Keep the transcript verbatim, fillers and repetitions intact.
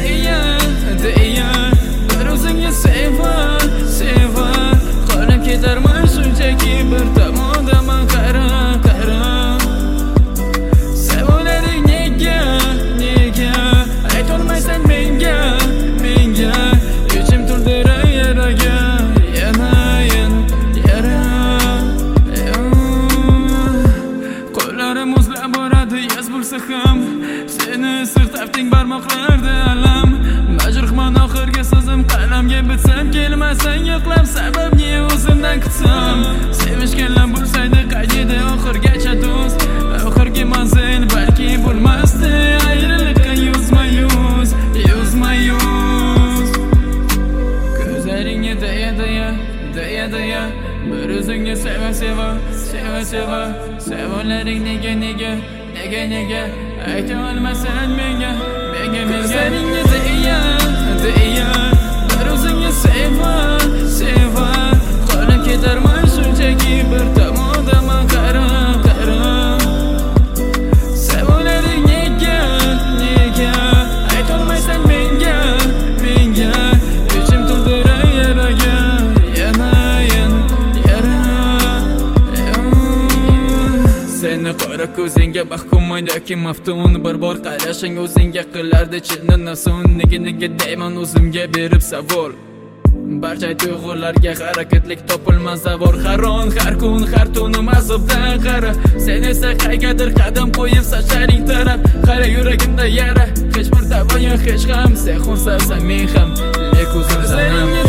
deya deya bir o'zingni sevar sevar qolib ketarman shunchaki bir tomondaman qara qara sevolaring nega nega aytolmaysan menga menga ichim to'ldira yaraga yana yana yara qo'llarim muzlab boradi yoz bo'lsa ham seni sirtabding barmoqlarda alam majruhman oxirgi so'zim qalamga bitsam kelmasang yo'qlab sababni o'zimdan kutsam sevishganlar bo'lsaydi qayda oxirgacha do'st oxirgi manzil balki bo'lmasdi ayriliqqa yuzma yuz yuzma yuz ko'zlaringga deya deya deya deya bir o'zingni seva seva seva seva sevolaring nega nega nega nega ayta olmasan menga menga menga ko'zlaringga deya deya bir o'zingni seva seva qolib ketarman shunchaki bir tomondaman qara qara sevolaring nega nega aytolmaysan menga menga ichim to'ldira yaraga yana yana yara seni qora ko'zingga mahkummandoki maftun bir bor qarashing o'zingga qilardi chinni nafsun nega nega deyman o'zimga berib savol barcha tuyg'ularga harakatlik topilmas zavor haron har kun har tunim azobdan qara sen esa qaygadir qadam qo'yib sochlaring tarab qara yuragimda yara hech bir davo yo'q hech ham sen xunsasan men ham lek o'zim